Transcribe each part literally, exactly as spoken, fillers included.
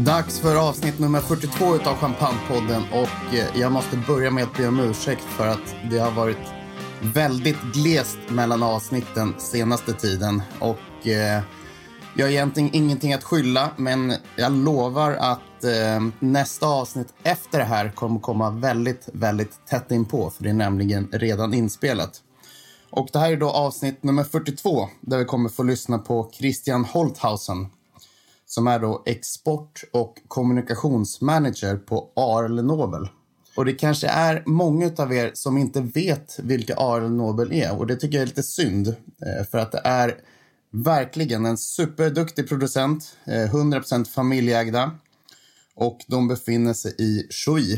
Dags för avsnitt nummer fyrtiotvå utav Champagnepodden och jag måste börja med att be om ursäkt för att det har varit väldigt glest mellan avsnitten senaste tiden och eh, jag har egentligen ingenting att skylla, men jag lovar att eh, nästa avsnitt efter det här kommer komma väldigt, väldigt tätt inpå, för det är nämligen redan inspelat. Och det här är då avsnitt nummer fyrtiotvå där vi kommer få lyssna på Christian Holthausen, som är då export- och kommunikationsmanager på A R Nobel. Och det kanske är många av er som inte vet vilka A R Nobel är. Och det tycker jag är lite synd. För att det är verkligen en superduktig producent. hundra procent familjeägda. Och de befinner sig i Shui.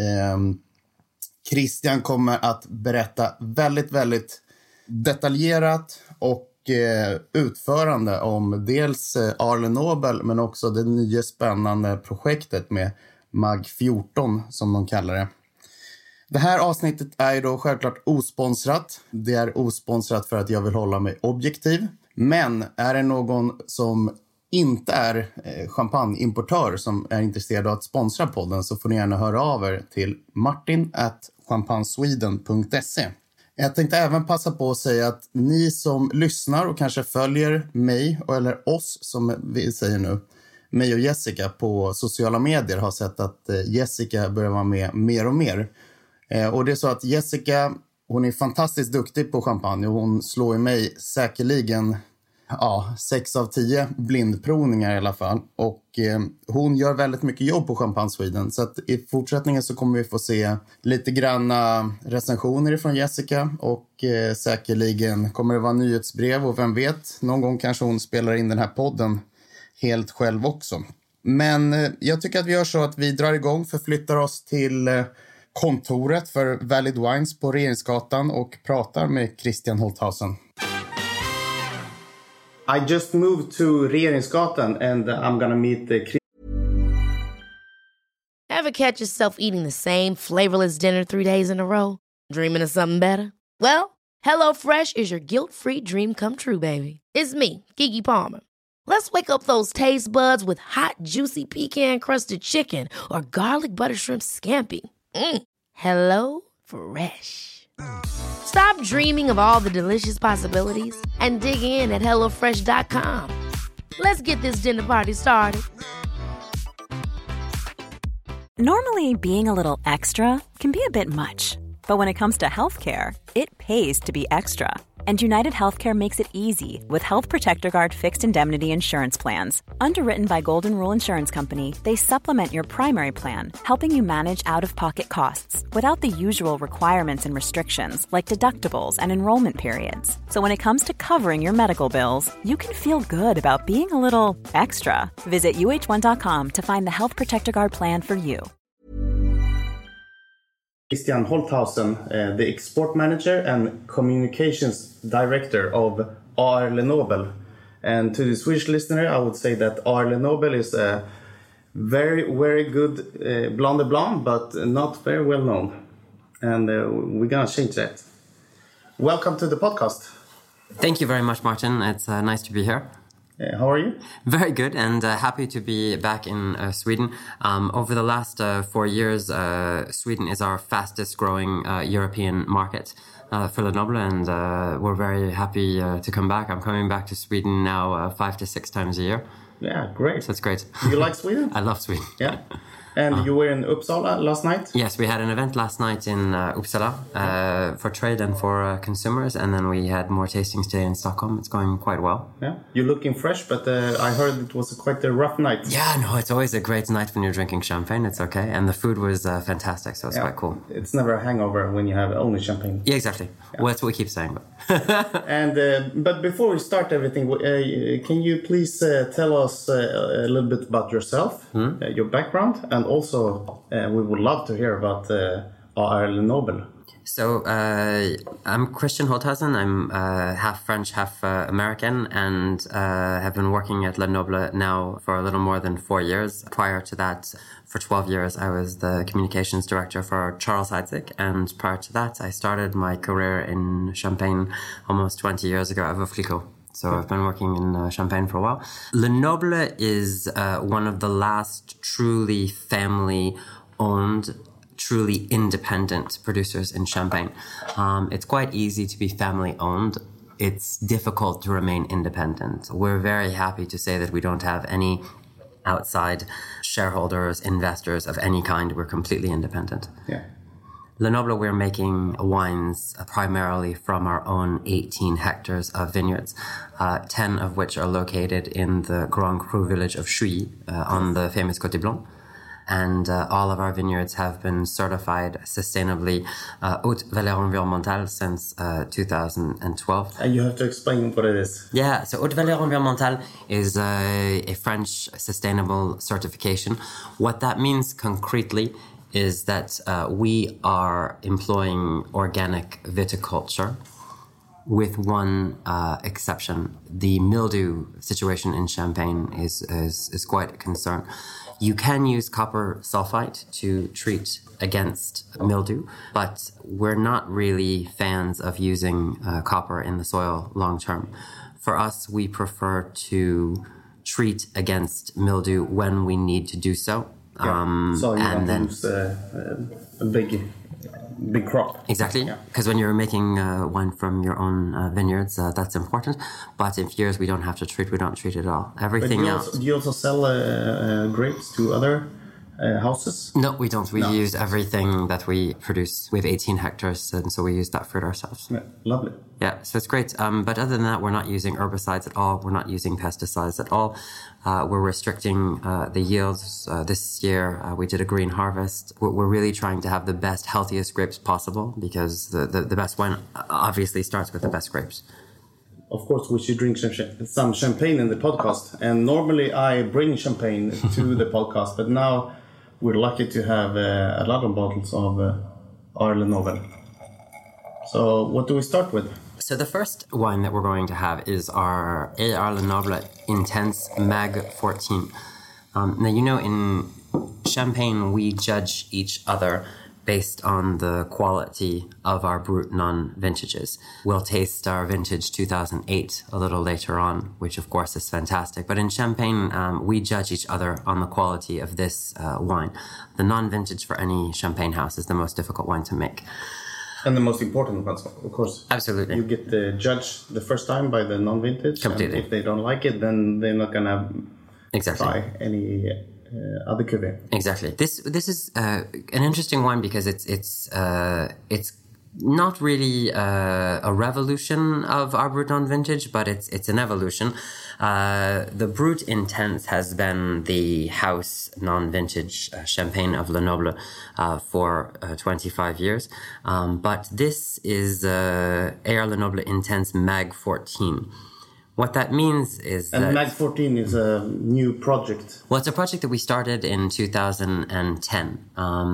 Christian kommer att berätta väldigt, väldigt detaljerat och utförande om dels A R Nobel men också det nya spännande projektet med M A G fjorton som de kallar det. Det här avsnittet är ju då självklart osponsrat. Det är osponsrat för att jag vill hålla mig objektiv. Men är det någon som inte är champagneimportör som är intresserad av att sponsra podden, så får ni gärna höra av er till martin at champagnesweden punkt se. Jag tänkte även passa på att säga att ni som lyssnar och kanske följer mig, eller oss som vi säger nu, mig och Jessica på sociala medier, har sett att Jessica börjar vara med mer och mer. Och det är så att Jessica, hon är fantastiskt duktig på champagne och hon slår i mig säkerligen ja, sex av tio blindprovningar i alla fall. Och eh, hon gör väldigt mycket jobb på Champagne Sweden. Så att i fortsättningen så kommer vi få se lite granna recensioner från Jessica. Och eh, säkerligen kommer det vara nyhetsbrev. Och vem vet, någon gång kanske hon spelar in den här podden helt själv också. Men eh, jag tycker att vi gör så att vi drar igång, förflyttar oss till eh, kontoret för Valid Wines på Regeringsgatan och pratar med Christian Holthausen. I just moved to Regeringsgatan and I'm gonna meet the... Ever catch yourself eating the same flavorless dinner three days in a row? Dreaming of something better? Well, HelloFresh is your guilt-free dream come true, baby. It's me, Keke Palmer. Let's wake up those taste buds with hot, juicy pecan-crusted chicken or garlic butter shrimp scampi. Mm. Hello Fresh. Stop dreaming of all the delicious possibilities and dig in at hello fresh dot com. Let's get this dinner party started. Normally, being a little extra can be a bit much. But when it comes to healthcare, it pays to be extra. And United Healthcare makes it easy with Health Protector Guard fixed indemnity insurance plans. Underwritten by Golden Rule Insurance Company, they supplement your primary plan, helping you manage out-of-pocket costs without the usual requirements and restrictions like deductibles and enrollment periods. So when it comes to covering your medical bills, you can feel good about being a little extra. Visit U H one dot com to find the Health Protector Guard plan for you. Christian Holthausen, uh, the export manager and communications director of A R Nobel. And to the Swedish listener, I would say that A R Nobel is a very, very good uh, Blanc de Blanc, but not very well known. And uh, we're going to change that. Welcome to the podcast. Thank you very much, Martin. It's uh, nice to be here. Uh, how are you? Very good, and uh, happy to be back in uh, Sweden. Um, over the last uh, four years, uh, Sweden is our fastest growing uh, European market uh, for Lenoble, and uh, we're very happy uh, to come back. I'm coming back to Sweden now uh, five to six times a year. Yeah, great. So it's great. You like Sweden? I love Sweden. Yeah. And uh, you were in Uppsala last night? Yes, we had an event last night in uh, Uppsala uh, for trade and for uh, consumers, and then we had more tastings today in Stockholm. It's going quite well. Yeah, you're looking fresh, but uh, I heard it was quite a rough night. Yeah, no, it's always a great night when you're drinking champagne. It's okay, and the food was uh, fantastic, so it's yeah. quite cool. It's never a hangover when you have only champagne. Yeah, exactly. Yeah. Well, that's what we keep saying. But and uh, but before we start everything, uh, can you please uh, tell us uh, a little bit about yourself, hmm? uh, your background, and also uh, we would love to hear about uh, A R Nobel. So uh, I'm Christian Holthausen. I'm uh, half French, half uh, American, and uh, have been working at Lenoble now for a little more than four years. Prior to that, for twelve years, I was the communications director for Charles Heidsieck, and prior to that, I started my career in Champagne almost twenty years ago at Veuve Clicquot. So I've been working in uh, Champagne for a while. Le Noble is uh, one of the last truly family-owned, truly independent producers in Champagne. Um, it's quite easy to be family-owned. It's difficult to remain independent. We're very happy to say that we don't have any outside shareholders, investors of any kind. We're completely independent. Yeah. Le Noble, we're making wines primarily from our own eighteen hectares of vineyards, uh, ten of which are located in the Grand Cru village of Chouilly uh, on the famous Côte Blanc. And uh, all of our vineyards have been certified sustainably uh, Haute Valeur Environnementale since uh, two thousand twelve. And you have to explain what it is. Yeah, so Haute Valeur Environnementale is uh, a French sustainable certification. What that means concretely is that uh, we are employing organic viticulture with one uh, exception. The mildew situation in Champagne is, is, is quite a concern. You can use copper sulfite to treat against mildew, but we're not really fans of using uh, copper in the soil long term. For us, we prefer to treat against mildew when we need to do so. Yeah. Um, so you and don't then, use uh, a big, big crop. Exactly, because yeah. when you're making uh, wine from your own uh, vineyards, uh, that's important. But in years we don't have to treat, we don't treat at all. Everything but do else. Also, do you also sell uh, uh, grapes to other uh, houses? No, we don't. We no. use everything that we produce. We have eighteen hectares, and so we use that fruit ourselves. Yeah, lovely. Yeah, so it's great. Um, but other than that, we're not using herbicides at all. We're not using pesticides at all. Uh, we're restricting uh, the yields. Uh, this year, uh, we did a green harvest. We're, we're really trying to have the best, healthiest grapes possible because the, the, the best wine obviously starts with the best grapes. Of course, we should drink some champagne in the podcast. And normally I bring champagne to the podcast, but now we're lucky to have uh, a lot of bottles of uh, our Le Noble. So what do we start with? So the first wine that we're going to have is our A R Le Noble Intense Mag fourteen. Um, now, you know, in Champagne, we judge each other based on the quality of our Brut Non vintages. We'll taste our vintage two thousand eight a little later on, which of course is fantastic. But in Champagne, um, we judge each other on the quality of this uh, wine. The non-vintage for any Champagne house is the most difficult wine to make. And the most important ones, of course. Absolutely. You get the judge the first time by the non-vintage. Completely. And if they don't like it, then they're not going to exactly. buy any uh, other cuvée. Exactly. This this is uh, an interesting one because it's it's uh, it's not really uh, a revolution of our Brut Non vintage, but it's it's an evolution. Uh, the Brut Intense has been the house non-vintage uh, champagne of Le Noble uh, for uh, twenty-five years. Um, but this is uh, A R Le Noble Intense Mag fourteen. What that means is and that... And Mag fourteen is a new project. Well, it's a project that we started in two thousand ten.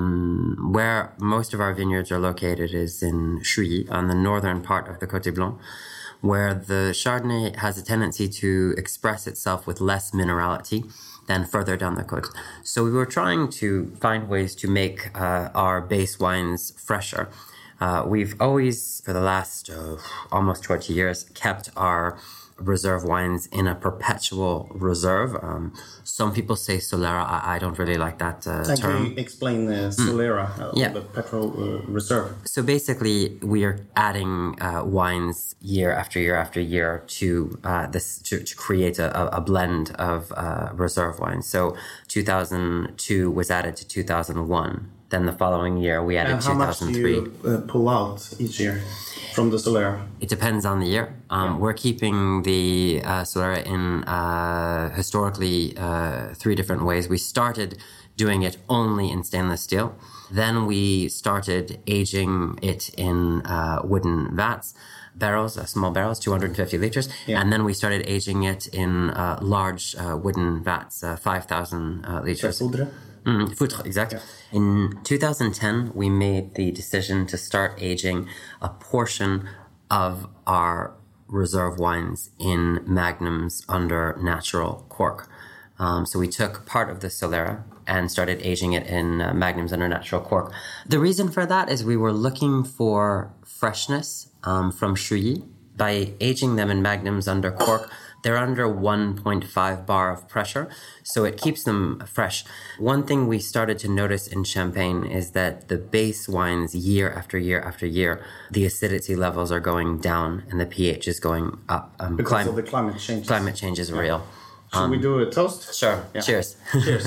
Um, where most of our vineyards are located is in Chouilly, on the northern part of the Côte Blanc, where the Chardonnay has a tendency to express itself with less minerality than further down the côte. So we were trying to find ways to make uh, our base wines fresher. Uh, we've always, for the last uh, almost twenty years, kept our reserve wines in a perpetual reserve. Um, some people say Solera. I, I don't really like that uh, and term. Can you explain uh, Solera, mm. uh, yeah. the petrol uh, reserve? So basically, we are adding uh, wines year after year after year to uh, this to, to create a, a blend of uh, reserve wines. So two thousand two was added to two thousand one. Then the following year, we added two thousand three. How much do you uh, pull out each year from the Solera? It depends on the year. Um, yeah. We're keeping the uh, Solera in uh, historically uh, three different ways. We started doing it only in stainless steel. Then we started aging it in uh, wooden vats, barrels, uh, small barrels, two hundred fifty liters. Yeah. And then we started aging it in uh, large uh, wooden vats, uh, five thousand uh, liters. Mm, foutre, exact. Yeah. In two thousand ten, we made the decision to start aging a portion of our reserve wines in magnums under natural cork. Um, so we took part of the Solera and started aging it in uh, magnums under natural cork. The reason for that is we were looking for freshness um, from Chouilly, By aging them in magnums under cork, they're under one point five bar of pressure, so it keeps them fresh. One thing we started to notice in Champagne is that the base wines, year after year after year, the acidity levels are going down and the pH is going up. Um, because clim- of the climate change. Climate change is yeah. real. Should um, we do a toast? Sure. Yeah. Cheers. Cheers.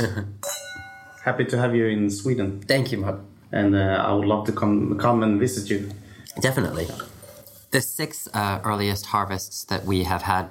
Happy to have you in Sweden. Thank you, Mark. And uh, I would love to come come and visit you. Definitely. The six uh, earliest harvests that we have had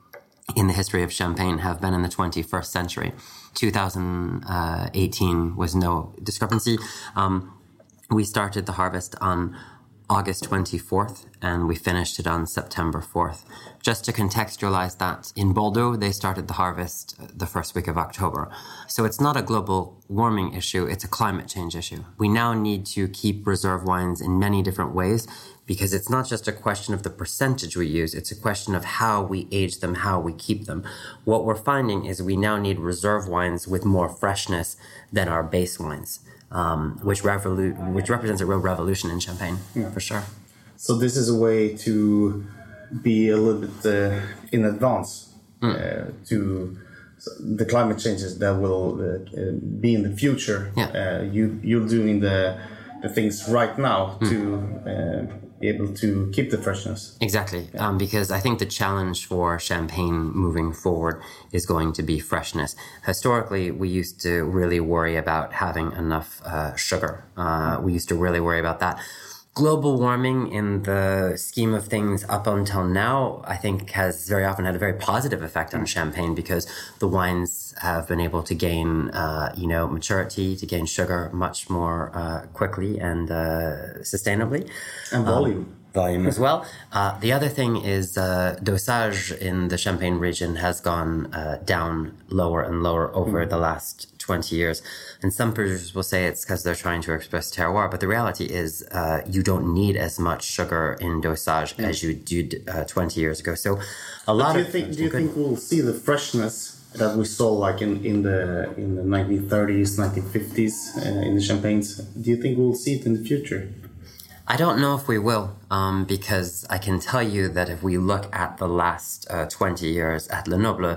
in the history of Champagne have been in the twenty-first century. two thousand eighteen was no discrepancy. Um, we started the harvest on August twenty-fourth, and we finished it on September fourth. Just to contextualize that, in Bordeaux, they started the harvest the first week of October. So it's not a global warming issue, it's a climate change issue. We now need to keep reserve wines in many different ways, because it's not just a question of the percentage we use, it's a question of how we age them, how we keep them. What we're finding is we now need reserve wines with more freshness than our base wines. Um, which, revolu- which represents a real revolution in Champagne, yeah. for sure. So this is a way to be a little bit uh, in advance mm. uh, to the climate changes that will uh, be in the future. Yeah. Uh, you, you're doing the, the things right now mm. to uh, be able to keep the freshness. Exactly, yeah. um, because I think the challenge for Champagne moving forward is going to be freshness. Historically, we used to really worry about having enough uh, sugar. Uh, we used to really worry about that. Global warming, in the scheme of things up until now, I think has very often had a very positive effect on Champagne, because the wines have been able to gain, uh, you know, maturity, to gain sugar much more uh, quickly and uh, sustainably. And volume. Um, volume as well. Uh, the other thing is uh, dosage in the Champagne region has gone uh, down lower and lower over mm. the last twenty years. And some producers will say it's because they're trying to express terroir, but the reality is uh, you don't need as much sugar in dosage mm. as you did uh, twenty years ago. So a lot do you of... Think, do you think we'll see the freshness that we saw like in, in the in the nineteen thirties, nineteen fifties uh, in the Champagnes? Do you think we'll see it in the future? I don't know if we will, um, because I can tell you that if we look at the last uh, twenty years at Le Noble,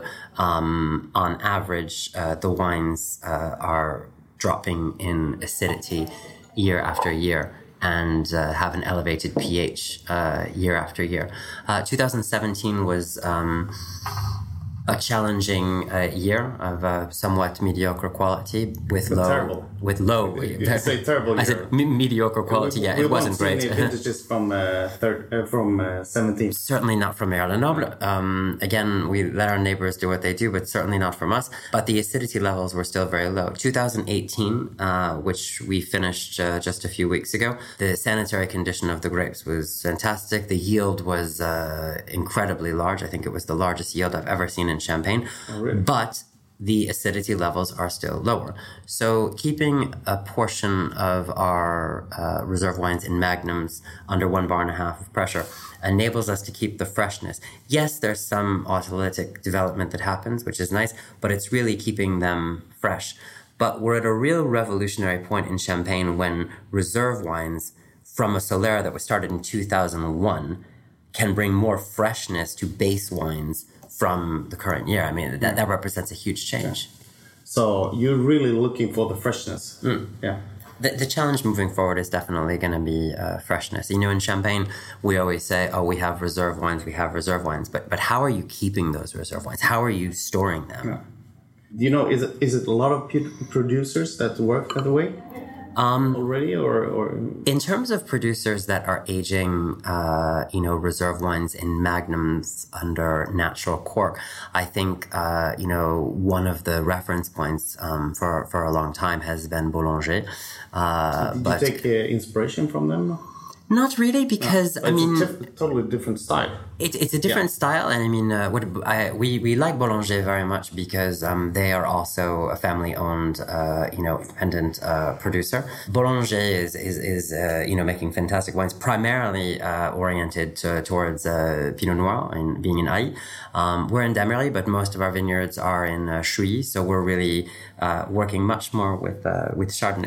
um, on average, uh, the wines uh, are dropping in acidity year after year and uh, have an elevated pH uh, year after year. Uh, twenty seventeen was... Um, a challenging uh, year of uh, somewhat mediocre quality with so low, terrible. with low. You say terrible. I said me- mediocre quality. We, we, yeah, we it wasn't great. Vintages from uh, third, uh, from uh, seventeen. Certainly not from Merle Noble. Um, again, we let our neighbors do what they do, but certainly not from us. But the acidity levels were still very low. twenty eighteen, uh, which we finished uh, just a few weeks ago, the sanitary condition of the grapes was fantastic. The yield was uh, incredibly large. I think it was the largest yield I've ever seen in Champagne. Oh, really? But the acidity levels are still lower. So keeping a portion of our uh, reserve wines in magnums under one bar and a half of pressure enables us to keep the freshness. Yes, there's some autolytic development that happens, which is nice, but it's really keeping them fresh. But we're at a real revolutionary point in Champagne when reserve wines from a Solera that was started in two thousand one can bring more freshness to base wines from the current year. I mean, that, that represents a huge change. Yeah. So you're really looking for the freshness. Mm. Yeah. The, the challenge moving forward is definitely going to be uh, freshness. You know, in Champagne, we always say, oh, we have reserve wines, we have reserve wines. But but how are you keeping those reserve wines? How are you storing them? Yeah. Do you know, is it is it a lot of producers that work that way? Um, already, or, or in terms of producers that are aging, uh, you know, reserve wines in magnums under natural cork, I think, uh, you know, one of the reference points um, for for a long time has been Boulanger. Uh, Did but you take uh, inspiration from them? Not really, because no, I mean, it's a tif- totally different style. It, it's a different yeah. style, and I mean, uh, what I, we we like Boulanger very much because um, they are also a family-owned, uh, you know, independent uh, producer. Boulanger is is is uh, you know making fantastic wines, primarily uh, oriented to, towards uh, Pinot Noir and being in Aï. Um, we're in Damery, but most of our vineyards are in uh, Chouilly, so we're really uh, working much more with uh, with Chardonnay.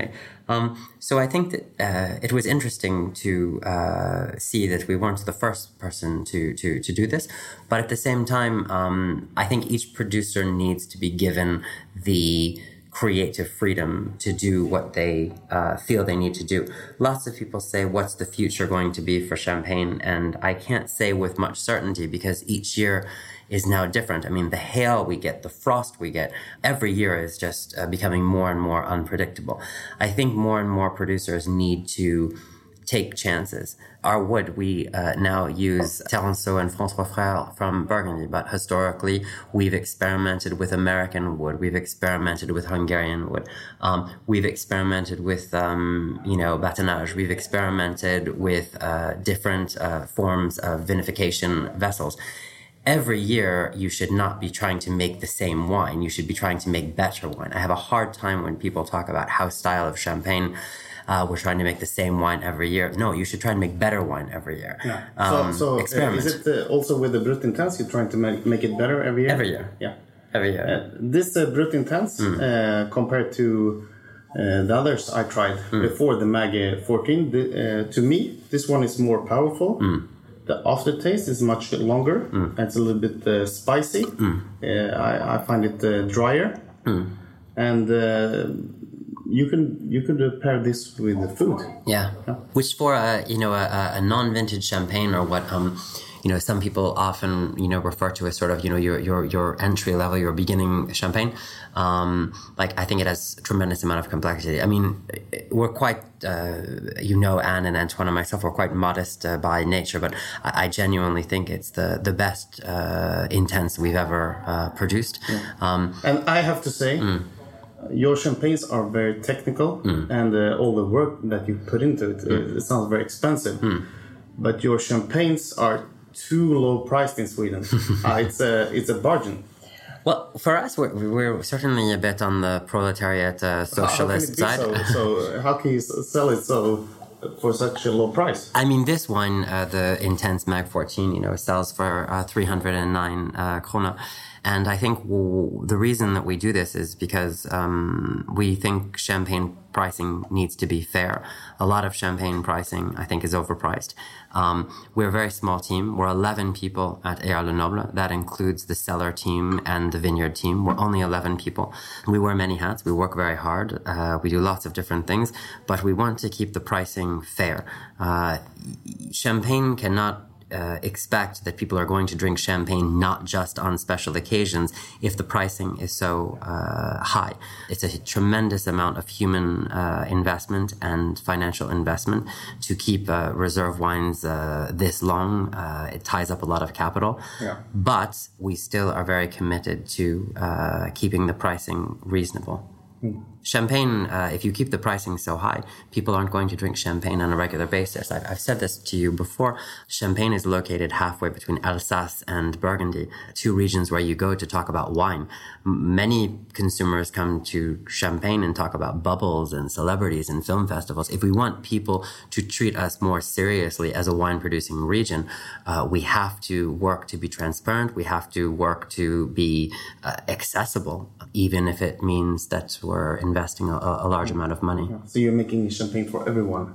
Um, so I think that uh, it was interesting to uh, see that we weren't the first person to, to, to do this. But at the same time, um, I think each producer needs to be given the creative freedom to do what they uh, feel they need to do. Lots of people say, what's the future going to be for champagne? And I can't say with much certainty because each year is now different. I mean, the hail we get, the frost we get, every year is just uh, becoming more and more unpredictable. I think more and more producers need to take chances. Our wood, we uh, now use Terenceau and François Frère from Burgundy, but historically we've experimented with American wood, we've experimented with Hungarian wood, um, we've experimented with, um, you know, batonnage, we've experimented with uh, different uh, forms of vinification vessels. Every year, you should not be trying to make the same wine. You should be trying to make better wine. I have a hard time when people talk about house style of champagne. Uh, we're trying to make the same wine every year. No, you should try and make better wine every year. Yeah. Um, so so experiment. Uh, is it uh, also with the Brut Intense, you're trying to make, make it better every year? Every year. Yeah. Every year. Uh, this uh, Brut Intense, mm. uh, compared to uh, the others I tried mm. before, the Mag fourteen, the, uh, to me, this one is more powerful. Mm. The aftertaste is much longer. Mm. It's a little bit uh, spicy. Mm. Uh, I, I find it uh, drier. Mm. And uh, you can you could uh, pair this with the food. Yeah, yeah. Which for a you know a, a non-vintage champagne, or what um you know some people often you know refer to as sort of you know your your your entry level, your beginning champagne. Um, like I think it has a tremendous amount of complexity. I mean, we're quite uh, you know Anne and Antoine and myself, we're quite modest uh, by nature, but I, I genuinely think it's the the best uh, intense we've ever uh, produced. Yeah. Um, and I have to say. Mm. Your champagnes are very technical, mm. and uh, all the work that you put into it, mm. it sounds very expensive. Mm. But your champagnes are too low priced in Sweden. uh, it's a it's a bargain. Well, for us, we're, we're certainly a bit on the proletariat uh, socialist how, how can it be side. So? so how can you sell it so for such a low price? I mean, this wine, uh, the Intense Mag fourteen, you know, sells for uh, three hundred nine uh, krona. And I think w- the reason that we do this is because um, we think champagne pricing needs to be fair. A lot of champagne pricing, I think, is overpriced. Um, we're a very small team. We're eleven people at Ayard Lenoble. That includes the cellar team and the vineyard team. We're only eleven people. We wear many hats. We work very hard. Uh, we do lots of different things, but we want to keep the pricing fair. Uh, champagne cannot Uh, expect that people are going to drink champagne not just on special occasions if the pricing is so uh, high. It's a tremendous amount of human uh, investment and financial investment to keep uh, reserve wines uh, this long. Uh, it ties up a lot of capital, yeah. But we still are very committed to uh, keeping the pricing reasonable. Mm. Champagne, uh, if you keep the pricing so high, people aren't going to drink champagne on a regular basis. I've, I've said this to you before. Champagne is located halfway between Alsace and Burgundy, two regions where you go to talk about wine. M- many consumers come to Champagne and talk about bubbles and celebrities and film festivals. If we want people to treat us more seriously as a wine-producing region, uh, we have to work to be transparent. We have to work to be uh, accessible, even if it means that we're investing a, a large amount of money. So you're making champagne for everyone?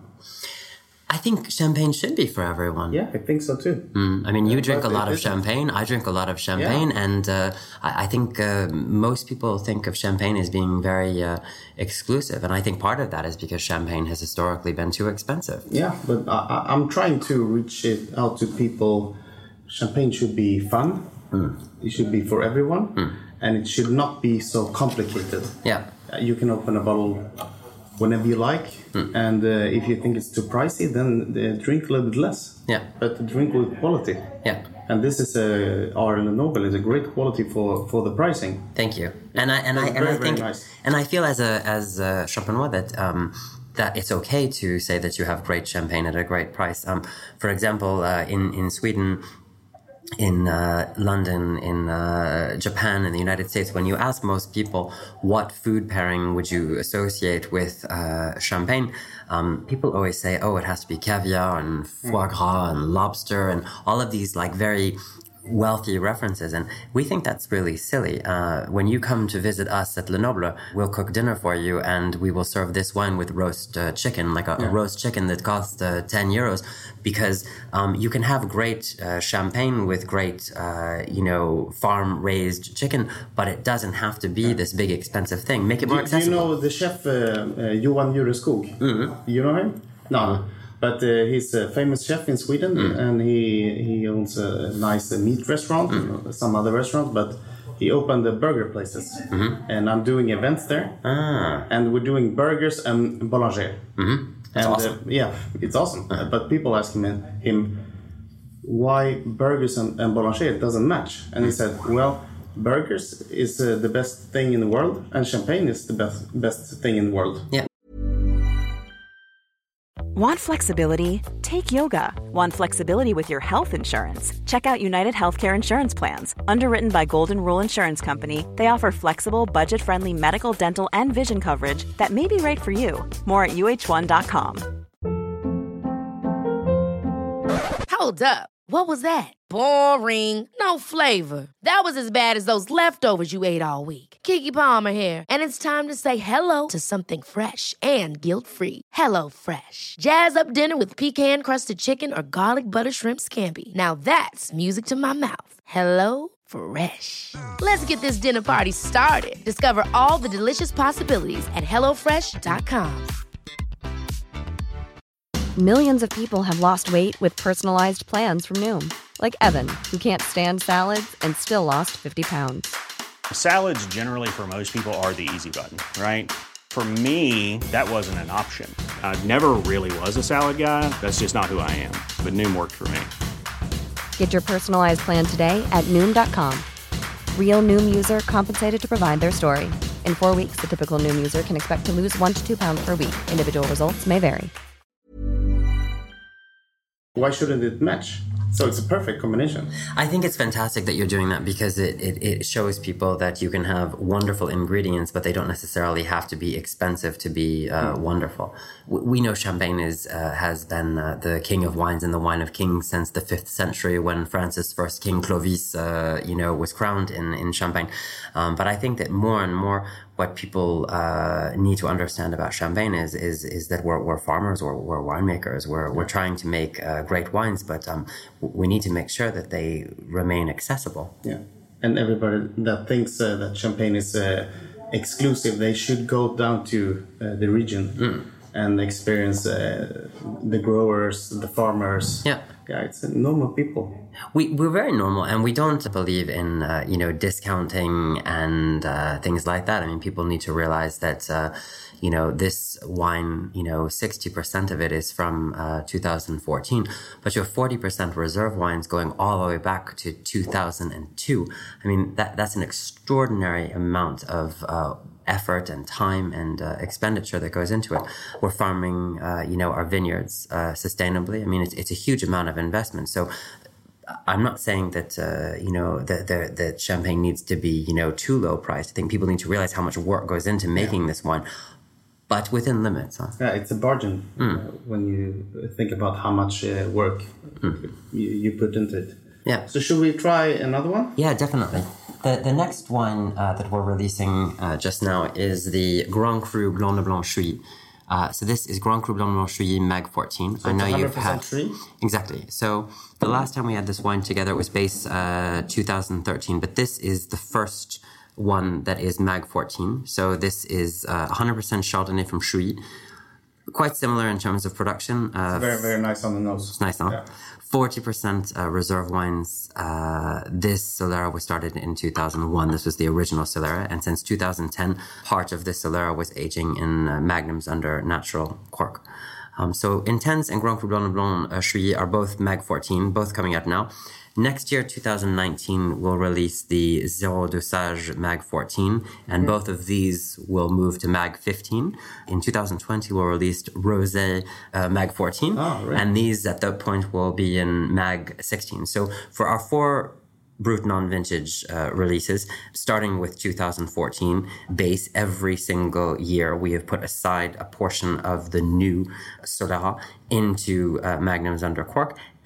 I think champagne should be for everyone. Yeah, I think so too. Mm, I mean, you uh, drink a lot of champagne. I drink a lot of champagne. Yeah. And uh, I, I think uh, most people think of champagne as being very uh, exclusive. And I think part of that is because champagne has historically been too expensive. Yeah, but I, I'm trying to reach it out to people. Champagne should be fun. Mm. It should be for everyone. Mm. And it should not be so complicated. Yeah. You can open a bottle whenever you like, mm. and uh, if you think it's too pricey, then uh, drink a little bit less. Yeah. But drink with quality. Yeah. And this is a Ayard Lenoble is a great quality for, for the pricing. Thank you. And I and I and very, I think nice. and I feel as a as a champenois that um, that it's okay to say that you have great champagne at a great price. Um, for example, uh, in in Sweden, in uh, London, in uh, Japan, in the United States, when you ask most people what food pairing would you associate with uh, champagne, um, people always say, oh, it has to be caviar and foie gras and lobster and all of these like very wealthy references, and we think that's really silly. Uh, when you come to visit us at Lenoble, we'll cook dinner for you, and we will serve this wine with roast uh, chicken, like a, yeah. a roast chicken that costs uh, ten euros, because um, you can have great uh, champagne with great, uh, you know, farm-raised chicken, but it doesn't have to be yeah. this big expensive thing. Make it more do, accessible. Do you know the chef uh, uh, Johan Jureskog? Mm-hmm. You know him? No. Mm-hmm. But uh, he's a famous chef in Sweden, mm. and he he owns a nice uh, meat restaurant, mm. and some other restaurants, but he opened the burger places. Mm-hmm. And I'm doing events there. Ah. And we're doing burgers and boulanger. Mm-hmm. That's and, awesome. Uh, yeah, it's awesome. Uh-huh. But people ask him, him why burgers and, and boulanger doesn't match. And he said, well, burgers is uh, the best thing in the world, and champagne is the best best thing in the world. Yeah. Want flexibility? Take yoga. Want flexibility with your health insurance? Check out United Healthcare Insurance Plans. Underwritten by Golden Rule Insurance Company, they offer flexible, budget-friendly medical, dental, and vision coverage that may be right for you. More at U H one dot com. Hold up. What was that? Boring. No flavor. That was as bad as those leftovers you ate all week. Keke Palmer here, and it's time to say hello to something fresh and guilt-free. Hello Fresh. Jazz up dinner with pecan-crusted chicken or garlic butter shrimp scampi. Now that's music to my mouth. Hello Fresh. Let's get this dinner party started. Discover all the delicious possibilities at hello fresh dot com. Millions of people have lost weight with personalized plans from Noom. Like Evan, who can't stand salads and still lost fifty pounds. Salads generally for most people are the easy button, right? For me, that wasn't an option. I never really was a salad guy. That's just not who I am. But Noom worked for me. Get your personalized plan today at Noom dot com. Real Noom user compensated to provide their story. In four weeks, the typical Noom user can expect to lose one to two pounds per week. Individual results may vary. Why shouldn't it match? So it's a perfect combination. I think it's fantastic that you're doing that, because it, it, it shows people that you can have wonderful ingredients, but they don't necessarily have to be expensive to be uh, mm. wonderful. We know champagne is uh, has been uh, the king of wines and the wine of kings since the fifth century, when France's first king Clovis, uh, you know, was crowned in, in Champagne. Um, but I think that more and more what people uh, need to understand about champagne is is is that we're, we're farmers, or we're winemakers. We're we're trying to make uh, great wines, but um, we need to make sure that they remain accessible. Yeah, and everybody that thinks uh, that champagne is uh, exclusive, they should go down to uh, the region mm. and experience uh, the growers, the farmers. Yeah. Yeah, it's normal people. We, we're very normal, and we don't believe in, uh, you know, discounting and uh, things like that. I mean, people need to realize that, uh, you know, this wine, you know, sixty percent of it is from uh, two thousand fourteen, but you have forty percent reserve wines going all the way back to two thousand two. I mean, that that's an extraordinary amount of uh, effort and time and uh, expenditure that goes into it. We're farming, uh, you know, our vineyards uh, sustainably. I mean, it's, it's a huge amount of investment. So I'm not saying that, uh, you know, that, that, that champagne needs to be, you know, too low priced. I think people need to realize how much work goes into making yeah. this wine, but within limits. Huh? Yeah, it's a bargain mm. uh, when you think about how much uh, work mm. you, you put into it. Yeah. So should we try another one? Yeah, definitely. The the next wine uh, that we're releasing uh, just now is the Grand Cru Blanc de Blanc Chouilly. Uh, so this is Grand Cru Blanc de Blanc Chouilly Mag fourteen. So I know you've you've had tree? Exactly. So the last time we had this wine together, it was base uh, two thousand thirteen, but this is the first one that is Mag fourteen. So this is uh, one hundred percent Chardonnay from Chouilly. Quite similar in terms of production. Uh, it's very, very nice on the nose. It's nice, huh? Yeah. forty percent uh, reserve wines. Uh, this Solera was started in two thousand one. This was the original Solera. And since two thousand ten, part of this Solera was aging in uh, magnums under natural cork. Um, so Intense and Grand Cru Blanc de Blanc uh, Chouilly are both Mag fourteen, both coming out now. Next year, two thousand nineteen, we'll release the Zéro Dosage Mag fourteen, and mm-hmm. both of these will move to Mag fifteen. In two thousand twenty, we'll release Rosé uh, Mag fourteen, oh, right. and these at that point will be in Mag sixteen. So for our four Brut non-vintage uh, releases, starting with two thousand fourteen base, every single year we have put aside a portion of the new Solera into uh, magnums under cork,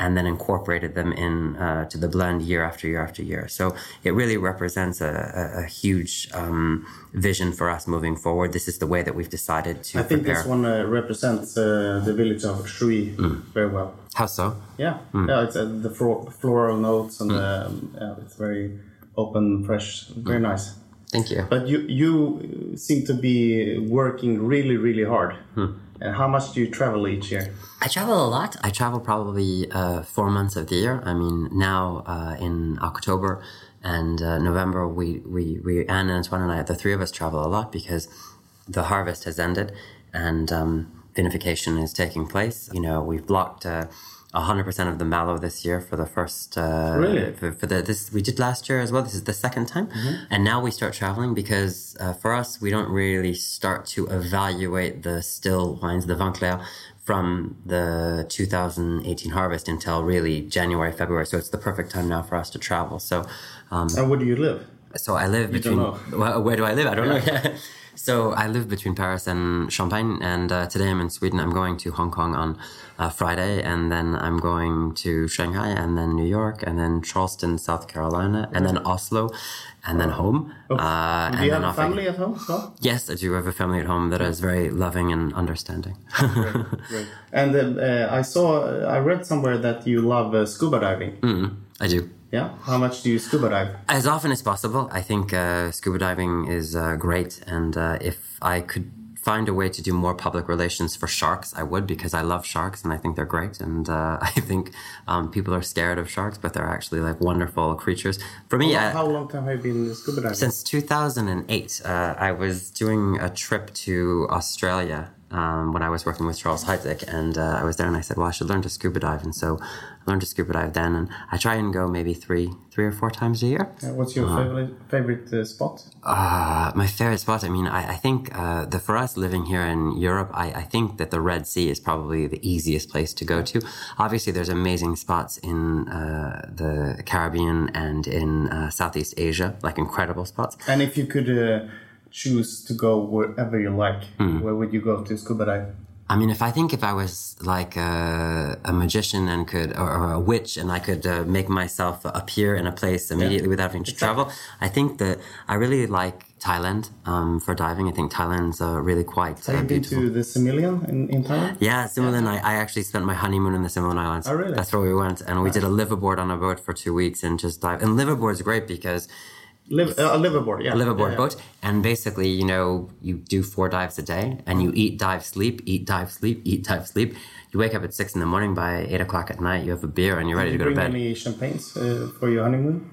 and then incorporated them in uh, to the blend year after year after year. So it really represents a, a, a huge um, vision for us moving forward. This is the way that we've decided to I think prepare. this one uh, represents uh, the village of Shui mm. very well. How so? Yeah, mm. yeah it's uh, the flo- floral notes and mm. um, yeah, it's very open, fresh, very mm. nice. Thank you. But you you seem to be working really, really hard. Hmm. And how much do you travel each year? I travel a lot. I travel probably uh, four months of the year. I mean, now uh, in October and uh, November, we, we, we, Anne and Antoine and I, the three of us travel a lot because the harvest has ended and um, vinification is taking place. You know, we've blocked... Uh, one hundred percent of the Malo this year for the first... Uh, really? For, for the this we did last year as well. This is the second time. Mm-hmm. And now we start traveling because uh, for us, we don't really start to evaluate the still wines, the Vin Clair, from the two thousand eighteen harvest until really January, February. So it's the perfect time now for us to travel. So, um, and where do you live? So I live you between... Don't know. Well, where do I live? I don't yeah. know. So I live between Paris and Champagne, and uh, today I'm in Sweden. I'm going to Hong Kong on uh, Friday, and then I'm going to Shanghai, and then New York, and then Charleston, South Carolina, and then Oslo, and then home. Oh. Uh, do and you then have a family at home? So? Yes, I do have a family at home that is very loving and understanding. Great, great. And uh, I saw, I read somewhere that you love uh, scuba diving. Mm, I do. Yeah? How much do you scuba dive? As often as possible. I think uh, scuba diving is uh, great. And uh, if I could find a way to do more public relations for sharks, I would, because I love sharks and I think they're great. And uh, I think um, people are scared of sharks, but they're actually like wonderful creatures. For me, how, I, how long time have you been scuba diving? Since two thousand eight. Uh, I was doing a trip to Australia Um, when I was working with Charles Heidsieck, and uh, I was there and I said, well, I should learn to scuba dive. And so I learned to scuba dive then, and I try and go maybe three three or four times a year. Uh, what's your uh, favorite, favorite uh, spot? Uh, my favorite spot, I mean, I, I think uh, the, for us living here in Europe, I, I think that the Red Sea is probably the easiest place to go to. Obviously, there's amazing spots in uh, the Caribbean and in uh, Southeast Asia, like incredible spots. And if you could... Uh, choose to go wherever you like, mm. where would you go to scuba dive? I mean, if I think if I was like a, a magician and could, or, or a witch, and I could uh, make myself appear in a place immediately yeah. without having to exactly. travel, I think that I really like Thailand um, for diving. I think Thailand's uh, really quite uh, Have you been beautiful. to the Similian in, in Thailand? Yeah, Similian. Yeah. I, I actually spent my honeymoon in the Similian Islands. Oh, really? That's where we went, and we nice. did a liveaboard on a boat for two weeks and just dive. And liveaboard's great because Live, uh, a liveaboard, yeah. A liveaboard yeah, yeah. boat. And basically, you know, you do four dives a day and you eat, dive, sleep, eat, dive, sleep, eat, dive, sleep. You wake up at six in the morning, by eight o'clock at night, you have a beer and you're ready Did to go to bed. Did you bring any champagnes uh, for your honeymoon?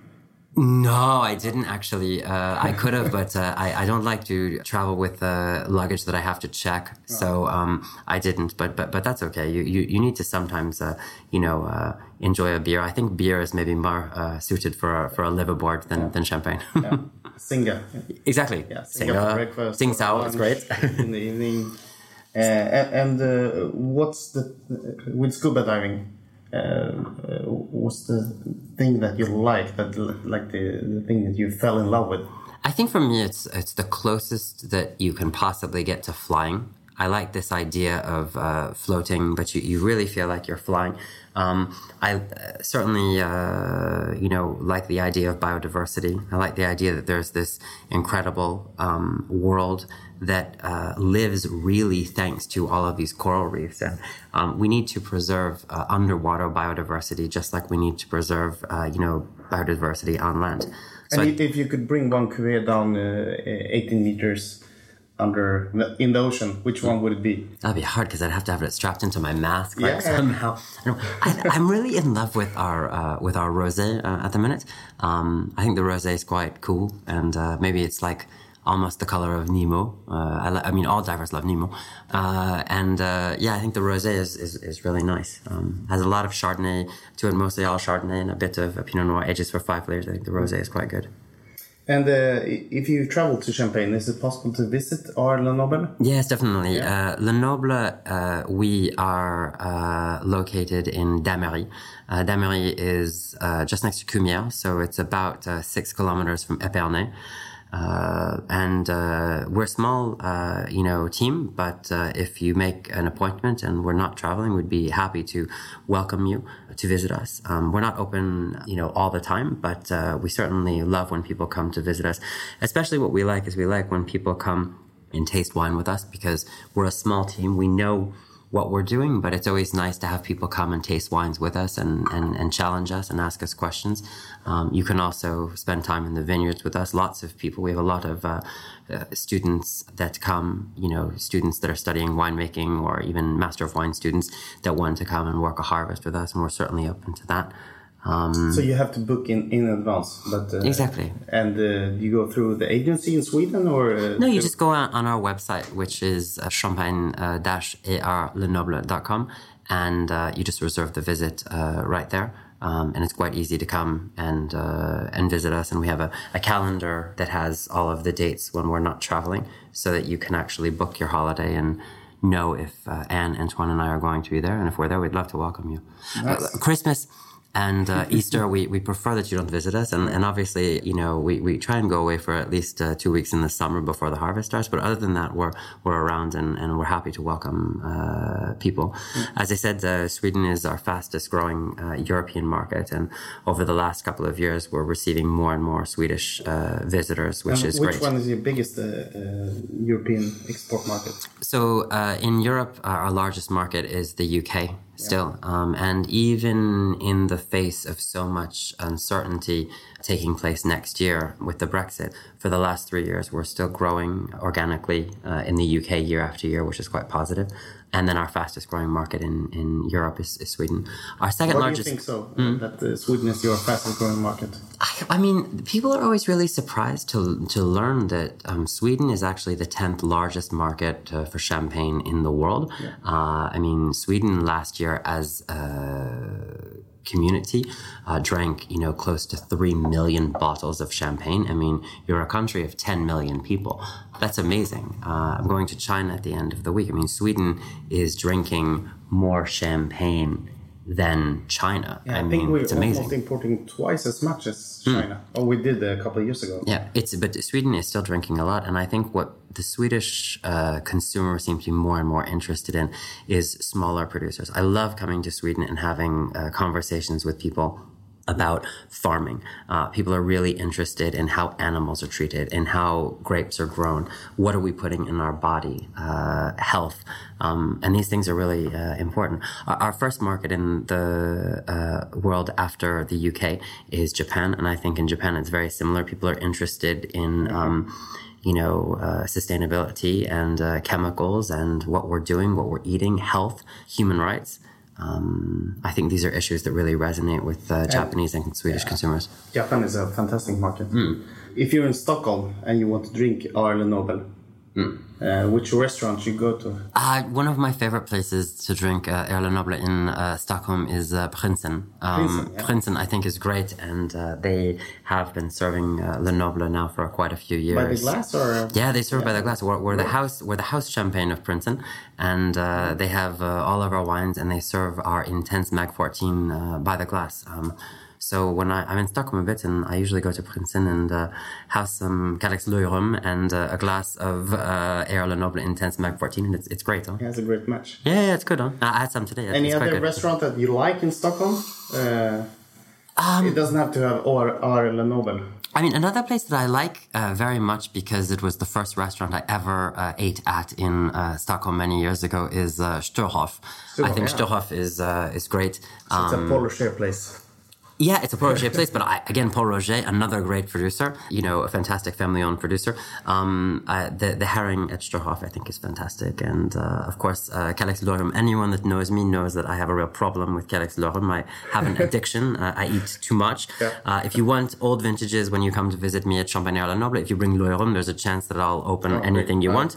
No, I didn't actually. Uh, I could have, but uh, I, I don't like to travel with uh, luggage that I have to check. Oh. So um, I didn't, but but but that's okay. You you, you need to sometimes, uh, you know, uh, enjoy a beer. I think beer is maybe more uh, suited for a, for a liveaboard than, yeah. than champagne. yeah. Singa. Exactly. Yeah, Singa, Singa for breakfast. Sing Sao, it's great. in the evening. Uh, and uh, what's the, with scuba diving? Uh, what's the thing that you like, that like the, the thing that you fell in love with? I think for me, it's it's the closest that you can possibly get to flying. I like this idea of uh, floating, but you, you really feel like you're flying. Um, I uh, certainly, uh, you know, like the idea of biodiversity. I like the idea that there's this incredible um, world that uh, lives really thanks to all of these coral reefs. And um, we need to preserve uh, underwater biodiversity just like we need to preserve, uh, you know, biodiversity on land. So and I, if you could bring one cuvée down uh, eighteen meters under the, in the ocean, which one would it be? That'd be hard because I'd have to have it strapped into my mask. Like, yeah. Somehow. I I, I'm really in love with our uh, with our rosé uh, at the minute. Um, I think the rosé is quite cool, and uh, maybe it's like almost the color of Nemo. Uh, I, I mean, all divers love Nemo. Uh, and uh, yeah, I think the rosé is, is, is really nice. Um, has a lot of Chardonnay to it, mostly all Chardonnay, and a bit of a Pinot Noir, ages for five layers. I think the rosé is quite good. And uh, if you travel to Champagne, is it possible to visit our Le Noble? Yes, definitely. Yeah. Uh, Le Noble, uh, we are uh, located in Damery. Uh, Damery is uh, just next to Cumières, so it's about uh, six kilometers from Épernay. Uh, and uh, we're a small, uh, you know, team, but uh, if you make an appointment and we're not traveling, we'd be happy to welcome you to visit us. Um, we're not open, you know, all the time, but uh, we certainly love when people come to visit us. Especially what we like is we like when people come and taste wine with us, because we're a small team. We know what we're doing, but it's always nice to have people come and taste wines with us and, and, and challenge us and ask us questions. Um, you can also spend time in the vineyards with us. Lots of people. We have a lot of uh, uh, students that come, you know, students that are studying winemaking or even Master of Wine students that want to come and work a harvest with us, and we're certainly open to that. Um, so you have to book in, in advance, but uh, exactly. And uh, you go through the agency in Sweden, or uh, no? You just go on, on our website, which is uh, champagne dash a r lenoble dot com, and uh, you just reserve the visit uh, right there. Um, and it's quite easy to come and uh, and visit us. And we have a, a calendar that has all of the dates when we're not traveling, so that you can actually book your holiday and know if uh, Anne, Antoine, and I are going to be there. And if we're there, we'd love to welcome you. Nice. Uh, Christmas and uh, Easter, we, we prefer that you don't visit us. And, and obviously, you know, we, we try and go away for at least uh, two weeks in the summer before the harvest starts. But other than that, we're we're around and, and we're happy to welcome uh, people. As I said, uh, Sweden is our fastest growing uh, European market. And over the last couple of years, we're receiving more and more Swedish uh, visitors, which and is which great. Which one is your biggest uh, uh, European export market? So uh, in Europe, our largest market is the U K. Still, um, and even in the face of so much uncertainty taking place next year with the Brexit, for the last three years, we're still growing organically uh, in the U K year after year, which is quite positive. And then our fastest growing market in, in Europe is, is Sweden. Our second Why largest. do you think so? Mm. That uh, Sweden is your fastest growing market? I, I mean, people are always really surprised to to learn that um, Sweden is actually the tenth largest market uh, for champagne in the world. Yeah. Uh, I mean, Sweden last year as a community uh, drank, you know, close to three million bottles of champagne. I mean, you're a country of ten million people. That's amazing. Uh, I'm going to China at the end of the week. I mean, Sweden is drinking more champagne than China. Yeah, I, I think mean, we're it's amazing. Almost importing twice as much as China. Mm. Oh, we did a couple of years ago. Yeah, it's but Sweden is still drinking a lot, and I think what the Swedish uh, consumer seems to be more and more interested in is smaller producers. I love coming to Sweden and having uh, conversations with people about farming. Uh, people are really interested in how animals are treated, in how grapes are grown, what are we putting in our body, uh, health, um, and these things are really uh, important. Our, our first market in the uh, world after the U K is Japan, and I think in Japan it's very similar. People are interested in um, you know, uh, sustainability and uh, chemicals and what we're doing, what we're eating, health, human rights. Um, I think these are issues that really resonate with uh, Japanese and Swedish yeah. consumers. Japan is a fantastic market. Mm. If you're in Stockholm and you want to drink A R Lenoble, mm. uh, which restaurant you go to? Uh, one of my favorite places to drink uh, A R Lenoble in uh, Stockholm is uh, Prinsen. Um, Prinsen, yeah. Prinsen, I think, is great, and uh, they have been serving uh, Lenoble now for quite a few years. By the glass, or yeah, they serve yeah. by the glass. We're, we're the house, we're the house champagne of Prinsen, and uh, they have uh, all of our wines, and they serve our intense Mag fourteen uh, by the glass. Um, So when I, I'm in Stockholm a bit, and I usually go to Prinsen and uh, have some Calyx Loirum and uh, a glass of uh, A R Lenoble Intense Mag fourteen, and it's it's great, huh? Yeah, it's a great match. Yeah, yeah, it's good, huh? I had some today. Any it's other restaurant that you like in Stockholm? Uh, um, it doesn't have to have A R Lenoble. I mean, another place that I like uh, very much, because it was the first restaurant I ever uh, ate at in uh, Stockholm many years ago, is uh, Sturhof. I think yeah. Sturhof is uh, is great. So um, it's a Paul Roger place. Yeah, it's a Paul Roger place, but I, again, Paul Roger, another great producer, you know, a fantastic family-owned producer. Um, uh, the, the herring at Sturhof, I think, is fantastic. And, uh, of course, uh, Calyx Loirum. Anyone that knows me knows that I have a real problem with Calyx Loirum. I have an addiction. uh, I eat too much. Yeah. Uh, if you want old vintages when you come to visit me at Champagne A R Lenoble, if you bring Loirum, there's a chance that I'll open oh, anything great. you uh, want.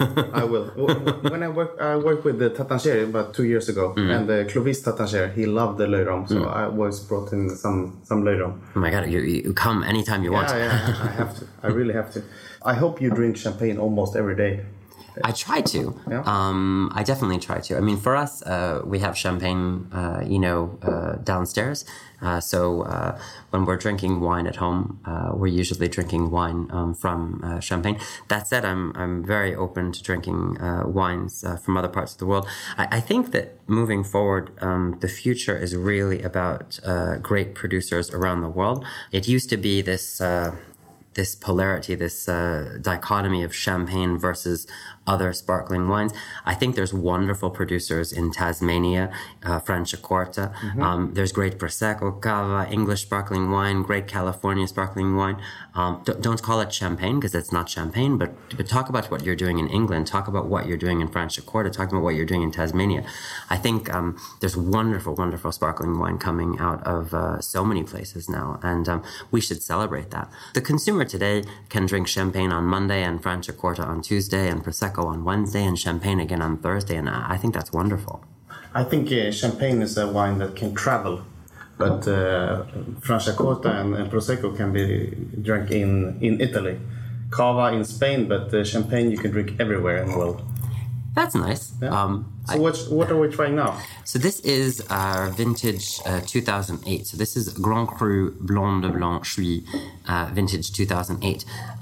I will. When I worked, I worked with the Tatangier about two years ago, mm. and the Clovis Tatangier, he loved the Loirum, so mm. I was brought in some some Loirum. Oh my God, you, you come anytime you yeah, want. Yeah, I have to. I really have to. I hope you drink champagne almost every day. I try to. Yeah. Um, I definitely try to. I mean, for us, uh, we have champagne, uh, you know, uh, downstairs. Uh, so uh, when we're drinking wine at home, uh, we're usually drinking wine um, from uh, Champagne. That said, I'm I'm very open to drinking uh, wines uh, from other parts of the world. I, I think that moving forward, um, the future is really about uh, great producers around the world. It used to be this uh, this polarity, this uh, dichotomy of champagne versus other sparkling wines. I think there's wonderful producers in Tasmania, uh, Franciacorta. Mm-hmm. Um, there's great Prosecco, Cava, English sparkling wine, great California sparkling wine. Um, d- don't call it champagne because it's not champagne, but, but talk about what you're doing in England. Talk about what you're doing in Franciacorta. Talk about what you're doing in Tasmania. I think um, there's wonderful, wonderful sparkling wine coming out of uh, so many places now, and um, we should celebrate that. The consumer today can drink champagne on Monday and Franciacorta on Tuesday and Prosecco on Wednesday and champagne again on Thursday, and I think that's wonderful. I think uh, champagne is a wine that can travel, but uh, Franciacorta and, and Prosecco can be drunk in, in Italy, Cava in Spain, but uh, champagne you can drink everywhere in the world. That's nice. Yeah. Um, so I, what what are we trying now? So this is our vintage uh, two thousand eight. So this is Grand Cru Blanc de Blanc Chui, uh, vintage two thousand eight.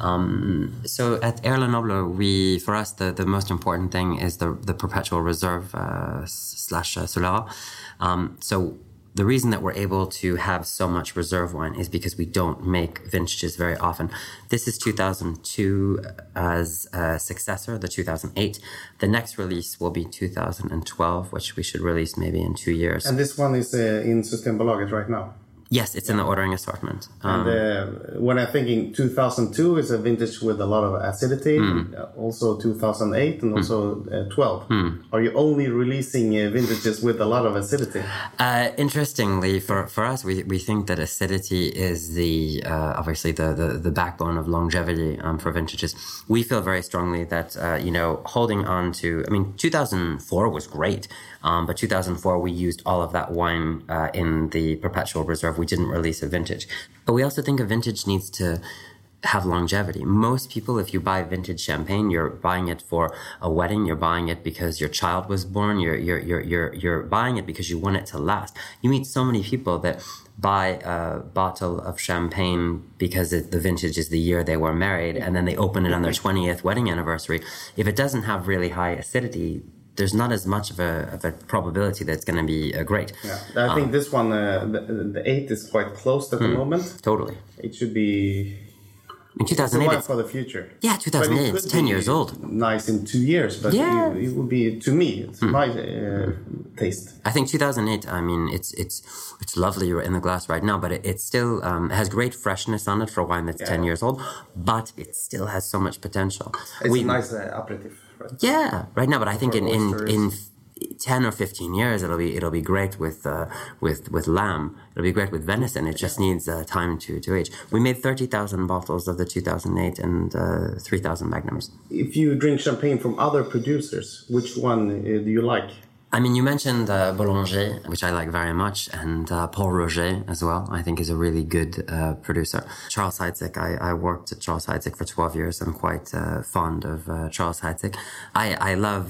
Um, so at Air Lenoble, we for us the, the most important thing is the the perpetual reserve uh, slash uh, Solera. Um, so. The reason that we're able to have so much reserve wine is because we don't make vintages very often. This is two thousand two as a successor, the two thousand eight. The next release will be two thousand twelve, which we should release maybe in two years. And this one is uh, in Systembolaget right now? Yes, it's in the ordering assortment. Um, and uh, when I'm thinking two thousand two is a vintage with a lot of acidity, mm. also two thousand eight and also mm. uh, twelve. Mm. Are you only releasing uh, vintages with a lot of acidity? Uh, interestingly, for, for us, we, we think that acidity is the uh, obviously the, the, the backbone of longevity um, for vintages. We feel very strongly that, uh, you know, holding on to, I mean, two thousand four was great. Um, but two thousand four, we used all of that wine uh, in the perpetual reserve. We didn't release a vintage. But we also think a vintage needs to have longevity. Most people, if you buy vintage champagne, you're buying it for a wedding. You're buying it because your child was born. You're you're you're you're you're buying it because you want it to last. You meet so many people that buy a bottle of champagne because it, the vintage is the year they were married, and then they open it on their twentieth wedding anniversary. If it doesn't have really high acidity, there's not as much of a, of a probability that it's going to be uh, great. Yeah, I think um, this one, uh, the, the eight is quite close at mm, the moment. Totally. It should be... In two thousand eight, it's for the future. Yeah, two thousand eight, it's ten years old. Nice in two years, but yeah. it, it would be, to me, it's mm. my uh, taste. I think two thousand eight, I mean, it's it's it's lovely in the glass right now, but it, it still um, has great freshness on it for a wine that's yeah. ten years old, but it still has so much potential. It's we, a nice uh, aperitif. Right? Yeah, right now, but I think in, in, in ten or fifteen years, it'll be it'll be great with uh, with with lamb. It'll be great with venison. It just needs uh, time to, to age. We made thirty thousand bottles of the two thousand eight and uh, three thousand magnums. If you drink champagne from other producers, which one uh, do you like? I mean, you mentioned uh, Boulanger, which I like very much, and uh, Paul Roger as well, I think is a really good uh, producer. Charles Heidsieck, I, I worked at Charles Heidsieck for twelve years. I'm quite uh, fond of uh, Charles Heidsieck. I, I love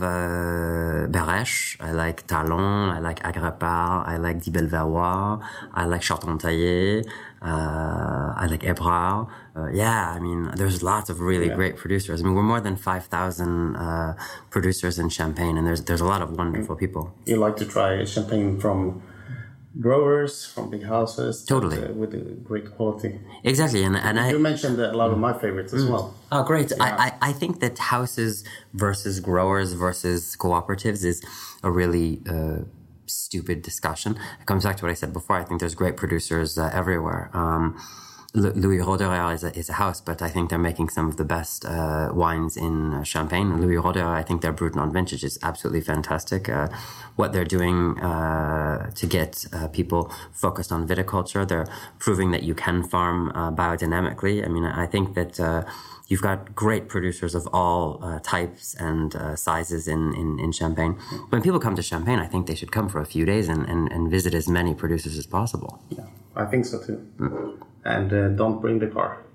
uh, Beresch, I like Talon, I like Agrippa, I like Di Bellevarois, I like Chartrand-Taillé, uh, I like Ebrard. Uh, yeah, I mean, there's lots of really yeah. great producers. I mean, we're more than five thousand uh, producers in Champagne, and there's there's a lot of wonderful people. You like to try champagne from growers, from big houses. Totally. With, uh, with a great quality. Exactly, and, and you I... You mentioned a lot of my favorites as mm. well. Oh, great. Yeah. I, I, I think that houses versus growers versus cooperatives is a really... Uh, stupid discussion. It comes back to what I said before. I think there's great producers uh, everywhere. Um, Louis Roederer is a, is a house, but I think they're making some of the best uh, wines in uh, Champagne. Louis Roederer, I think their Brut non vintage is absolutely fantastic. Uh, what they're doing uh, to get uh, people focused on viticulture, they're proving that you can farm uh, biodynamically. I mean, I think that uh, you've got great producers of all uh, types and uh, sizes in, in, in Champagne. When people come to Champagne, I think they should come for a few days and, and, and visit as many producers as possible. Yeah, I think so too. Mm. And uh, don't bring the car.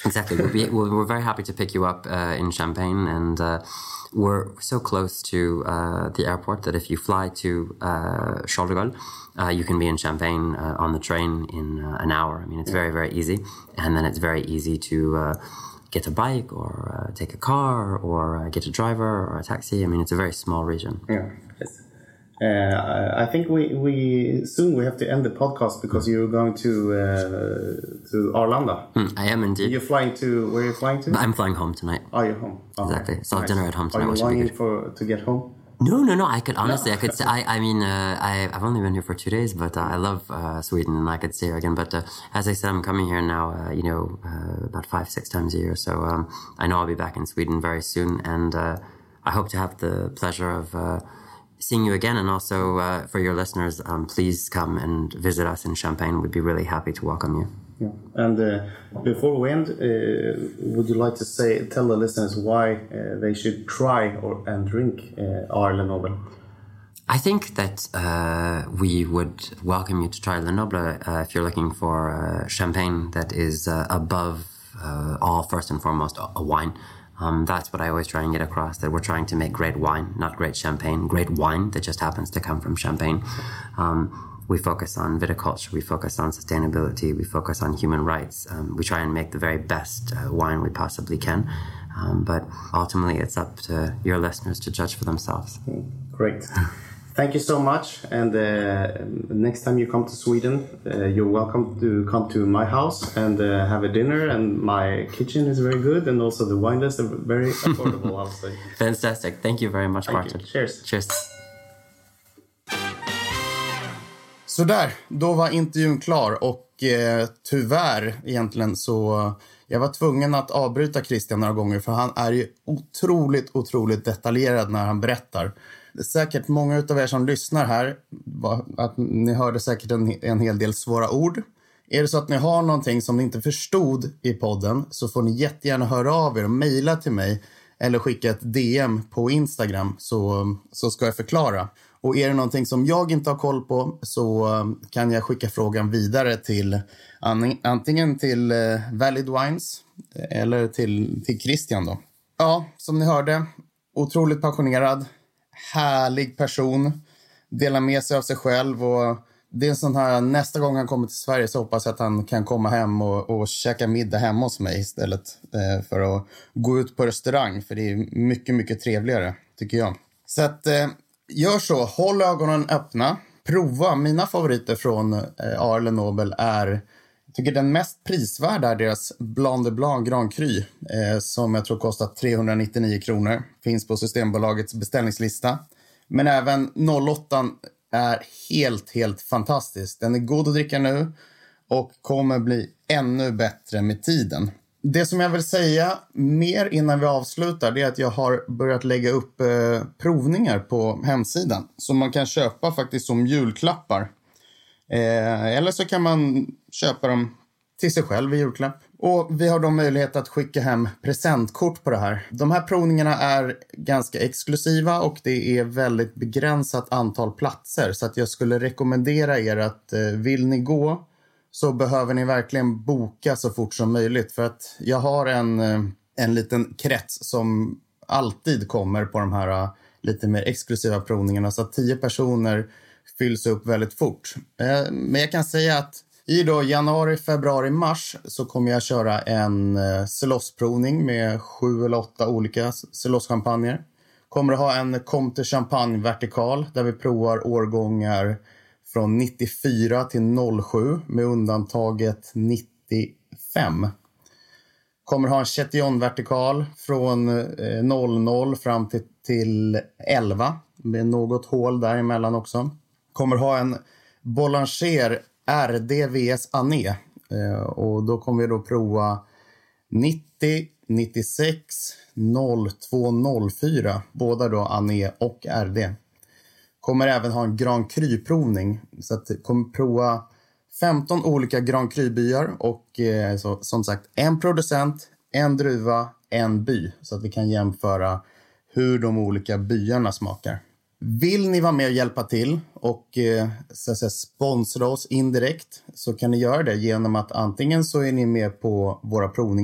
Exactly. We'll be, we'll, we're very happy to pick you up uh, in Champagne, and uh, we're so close to uh, the airport that if you fly to uh, Charles de Gaulle, uh, you can be in Champagne uh, on the train in uh, an hour. I mean, it's very, very easy. And then it's very easy to uh, get a bike or uh, take a car or uh, get a driver or a taxi. I mean, it's a very small region. Yeah, yes. Uh, I think we, we soon we have to end the podcast because you're going to uh, to Arlanda. Mm, I am indeed. You're flying to where are you flying to? I'm flying home tonight. Oh, you're home. Oh, exactly. So nice. dinner at home tonight. Are you longing for to get home? No, no, no. I could honestly, no. I could say. I, I mean, uh, I, I've only been here for two days, but uh, I love uh, Sweden, and I could stay here again. But uh, as I said, I'm coming here now. Uh, you know, uh, about five, six times a year. So um, I know I'll be back in Sweden very soon, and uh, I hope to have the pleasure of. Uh, seeing you again, and also uh, for your listeners, um, please come and visit us in Champagne. We'd be really happy to welcome you. Yeah. And uh, before we end, uh, would you like to say, tell the listeners why uh, they should try or and drink uh, R. Lenoble? I think that uh, we would welcome you to try Lenoble uh, if you're looking for uh, champagne that is uh, above uh, all, first and foremost, a wine. Um, that's what I always try and get across, that we're trying to make great wine, not great champagne, great wine that just happens to come from Champagne. Um, we focus on viticulture, we focus on sustainability, we focus on human rights. Um, we try and make the very best uh, wine we possibly can. Um, but ultimately, it's up to your listeners to judge for themselves. Great. Thank you so much. And uh, next time you come to Sweden, uh, you're welcome to come to my house and uh, have a dinner. And my kitchen is very good. And also the wine list is very affordable, I'll say. Fantastic. Thank you very much, Thank Martin. You. Cheers. Cheers. Så där, då var intervjun klar. Och eh, tyvärr egentligen så... Jag var tvungen att avbryta Christian några gånger. För han är ju otroligt, otroligt detaljerad när han berättar. Säkert många av er som lyssnar här, att ni hörde säkert en, en hel del svåra ord. Är det så att ni har någonting som ni inte förstod i podden, så får ni jättegärna höra av er och mejla till mig eller skicka ett D M på Instagram, så, så ska jag förklara. Och är det någonting som jag inte har koll på, så kan jag skicka frågan vidare till antingen till Valid Wines eller till, till Christian då. Ja, som ni hörde, otroligt passionerad. Härlig person, delar med sig av sig själv, och det är en sån här, nästa gång han kommer till Sverige så hoppas jag att han kan komma hem och, och käka middag hemma hos mig istället eh, för att gå ut på restaurang, för det är mycket, mycket trevligare tycker jag. Så att eh, gör så, håll ögonen öppna, prova. Mina favoriter från eh, R. Lenoble är, jag tycker den mest prisvärda är deras Blanc de Blanc Grand Cru eh, som jag tror kostar trehundranittionio kronor. Finns på Systembolagets beställningslista. Men även noll åtta är helt, helt fantastisk. Den är god att dricka nu och kommer bli ännu bättre med tiden. Det som jag vill säga mer innan vi avslutar, det är att jag har börjat lägga upp eh, provningar på hemsidan. Som man kan köpa faktiskt som julklappar. Eh, eller så kan man köpa dem till sig själv i julklapp. Och vi har då möjlighet att skicka hem presentkort på det här. De här provningarna är ganska exklusiva och det är väldigt begränsat antal platser. Så att jag skulle rekommendera er att eh, vill ni gå så behöver ni verkligen boka så fort som möjligt. För att jag har en, eh, en liten krets som alltid kommer på de här eh, lite mer exklusiva provningarna. Så att tio personer fylls upp väldigt fort. Eh, men jag kan säga att i då januari, februari, mars så kommer jag köra en eh, Celos-provning med sju eller åtta olika Celos-champagner. Kommer att ha en Comte Champagne vertikal där vi provar årgångar från nittiofyra till noll sju med undantaget nittiofem. Kommer ha en Chetillon vertikal från eh, noll noll fram till, till elva med något hål däremellan också. Kommer ha en Boulanger R D V S Ané eh, och då kommer vi då prova nittio, nittiosex, noll två, noll fyra, båda då Ané och R D. Kommer även ha en Grand Cru-provning, så att kommer prova femton olika Grand Cru-byar och eh, så, som sagt en producent, en druva, en by, så att vi kan jämföra hur de olika byarna smakar. Vill ni vara med och hjälpa till och eh, så att säga, sponsra oss indirekt, så kan ni göra det genom att antingen så är ni med på våra provningar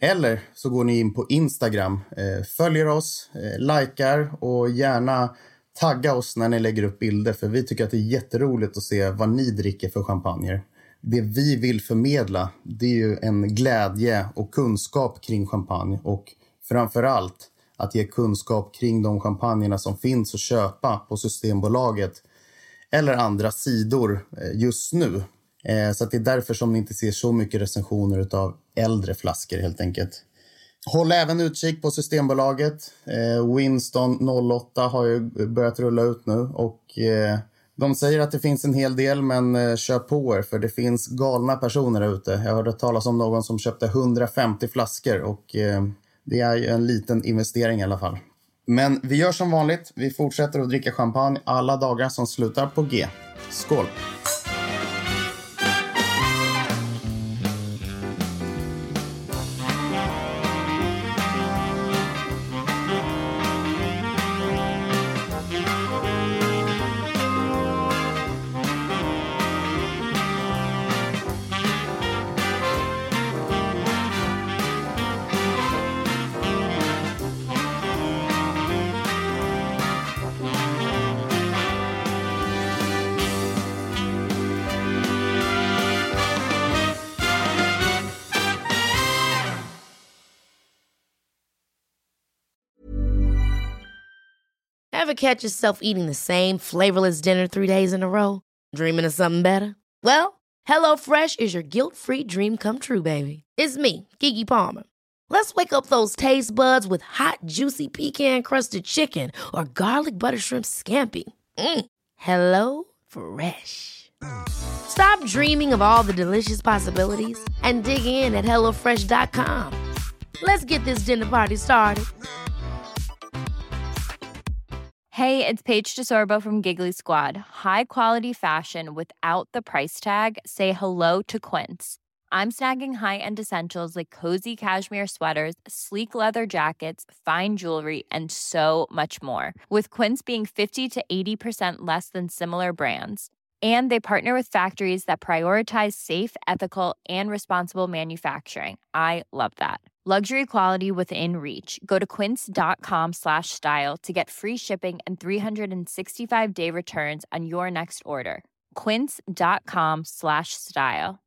Eller så går ni in på Instagram, eh, följer oss, eh, likar och gärna tagga oss när ni lägger upp bilder. För vi tycker att det är jätteroligt att se vad ni dricker för champagner. Det vi vill förmedla, det är ju en glädje och kunskap kring champagne. Och framförallt att ge kunskap kring de champagnerna som finns att köpa på Systembolaget eller andra sidor just nu. Så att det är därför som ni inte ser så mycket recensioner av äldre flaskor helt enkelt. Håll även utkik på Systembolaget. Winston noll åtta har ju börjat rulla ut nu och de säger att det finns en hel del, men köp på er för det finns galna personer ute. Jag hörde talas om någon som köpte hundrafemtio flaskor och det är ju en liten investering i alla fall. Men vi gör som vanligt. Vi fortsätter att dricka champagne alla dagar som slutar på G. Skål! Ever catch yourself eating the same flavorless dinner three days in a row? Dreaming of something better? Well, HelloFresh is your guilt-free dream come true, baby. It's me, Keke Palmer. Let's wake up those taste buds with hot, juicy pecan-crusted chicken or garlic butter shrimp scampi. Mm. Hello Fresh. Stop dreaming of all the delicious possibilities and dig in at hello fresh dot com. Let's get this dinner party started. Hey, it's Paige DeSorbo from Giggly Squad. High quality fashion without the price tag. Say hello to Quince. I'm snagging high-end essentials like cozy cashmere sweaters, sleek leather jackets, fine jewelry, and so much more. With Quince being fifty to eighty percent less than similar brands. And they partner with factories that prioritize safe, ethical, and responsible manufacturing. I love that. Luxury quality within reach. Go to quince.com slash style to get free shipping and three sixty-five day returns on your next order. Quince.com slash style.